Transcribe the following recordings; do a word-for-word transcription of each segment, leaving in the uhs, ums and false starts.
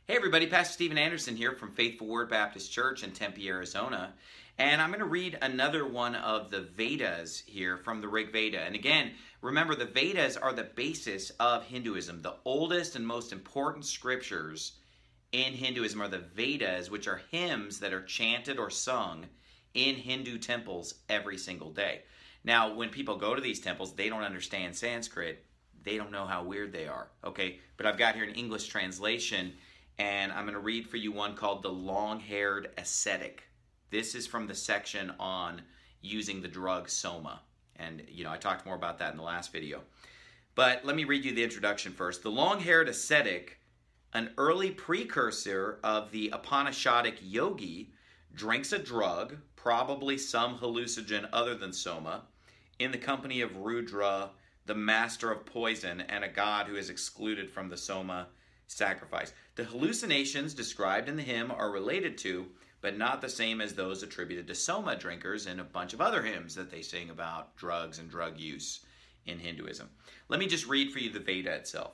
Hey everybody, Pastor Steven Anderson here from Faithful Word Baptist Church in Tempe, Arizona. And I'm going to read another one of the Vedas here from the Rig Veda. And again, remember the Vedas are the basis of Hinduism. The oldest and most important scriptures in Hinduism are the Vedas, which are hymns that are chanted or sung in Hindu temples every single day. Now, when people go to these temples, they don't understand Sanskrit. They don't know how weird they are, okay? But I've got here an English translation, and I'm going to read for you one called The Long-Haired Ascetic. This is from the section on using the drug Soma. And, you know, I talked more about that in the last video. But let me read you the introduction first. The long-haired ascetic, an early precursor of the Upanishadic yogi, drinks a drug, probably some hallucinogen other than Soma, in the company of Rudra, the master of poison, and a god who is excluded from the Soma sacrifice. The hallucinations described in the hymn are related to, but not the same as those attributed to Soma drinkers in a bunch of other hymns that they sing about drugs and drug use in Hinduism. Let me just read for you the Veda itself.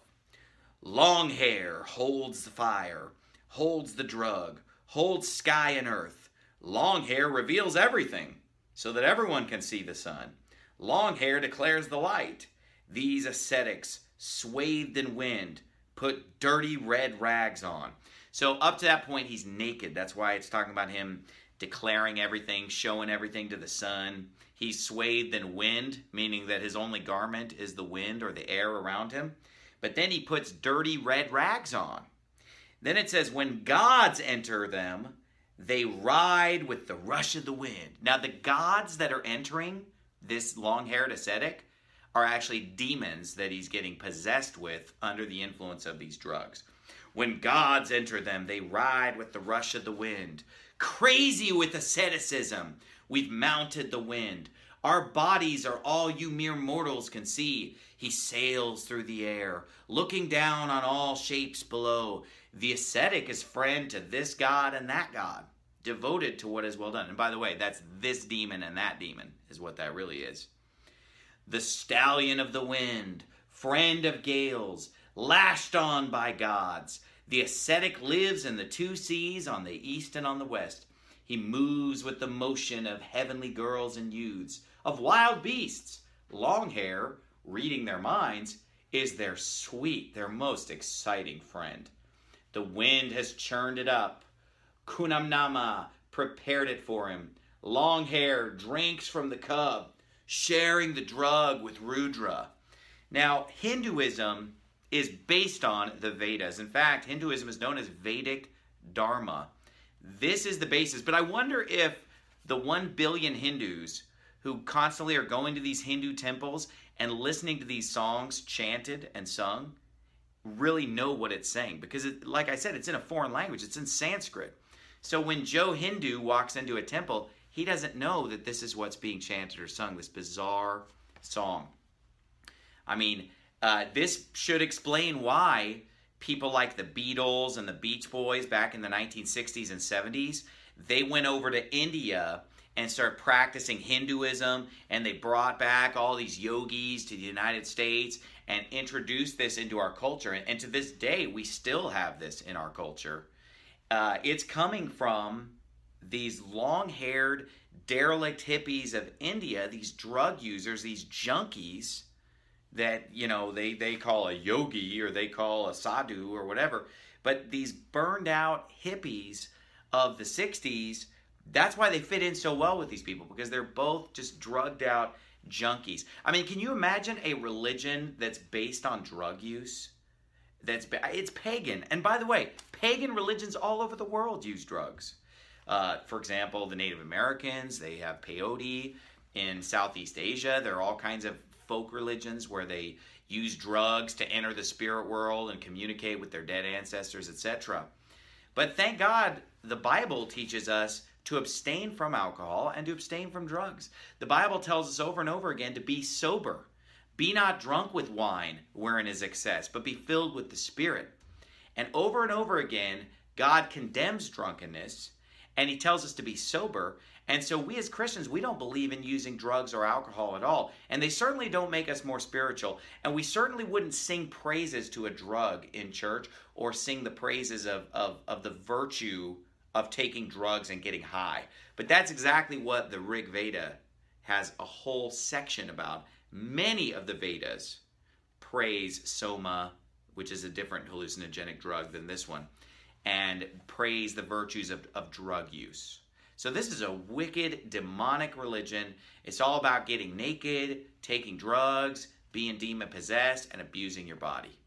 Long hair holds the fire, holds the drug, holds sky and earth. Long hair reveals everything so that everyone can see the sun. Long hair declares the light. These ascetics, swathed in wind, put dirty red rags on. So up to that point, he's naked. That's why it's talking about him declaring everything, showing everything to the sun. He's swathed in wind, meaning that his only garment is the wind or the air around him. But then he puts dirty red rags on. Then it says, when gods enter them, they ride with the rush of the wind. Now the gods that are entering this long-haired ascetic are actually demons that he's getting possessed with under the influence of these drugs. When gods enter them, they ride with the rush of the wind. Crazy with asceticism, we've mounted the wind. Our bodies are all you mere mortals can see. He sails through the air, looking down on all shapes below. The ascetic is friend to this god and that god, devoted to what is well done. And by the way, that's this demon and that demon is what that really is. The stallion of the wind, friend of gales, lashed on by gods. The ascetic lives in the two seas, on the east and on the west. He moves with the motion of heavenly girls and youths, of wild beasts. Long hair, reading their minds, is their sweet, their most exciting friend. The wind has churned it up. Kunamnama prepared it for him. Long hair drinks from the cub, sharing the drug with Rudra. Now, Hinduism is based on the Vedas. In fact, Hinduism is known as Vedic Dharma. This is the basis. But I wonder if the one billion Hindus who constantly are going to these Hindu temples and listening to these songs chanted and sung really know what it's saying. Because, it, like I said, it's in a foreign language. It's in Sanskrit. So when Joe Hindu walks into a temple, he doesn't know that this is what's being chanted or sung, this bizarre song. I mean, uh, this should explain why people like the Beatles and the Beach Boys back in the nineteen sixties and seventies, they went over to India and started practicing Hinduism, and they brought back all these yogis to the United States and introduced this into our culture. And, and to this day, we still have this in our culture. Uh, it's coming from these long-haired, derelict hippies of India, these drug users, these junkies that, you know, they, they call a yogi or they call a sadhu or whatever. But these burned-out hippies of the sixties, that's why they fit in so well with these people, because they're both just drugged-out junkies. I mean, can you imagine a religion that's based on drug use? That's It's pagan. And by the way, pagan religions all over the world use drugs. Uh, for example, the Native Americans, they have peyote. In Southeast Asia, there are all kinds of folk religions where they use drugs to enter the spirit world and communicate with their dead ancestors, et cetera. But thank God, the Bible teaches us to abstain from alcohol and to abstain from drugs. The Bible tells us over and over again to be sober. Be not drunk with wine, wherein is excess, but be filled with the Spirit. And over and over again, God condemns drunkenness. and he tells us to be sober. And so we as Christians, we don't believe in using drugs or alcohol at all. And they certainly don't make us more spiritual. And we certainly wouldn't sing praises to a drug in church or sing the praises of, of, of the virtue of taking drugs and getting high. But that's exactly what the Rig Veda has a whole section about. Many of the Vedas praise soma, which is a different hallucinogenic drug than this one, and praise the virtues of, of drug use. So this is a wicked, demonic religion. It's all about getting naked, taking drugs, being demon-possessed, and abusing your body.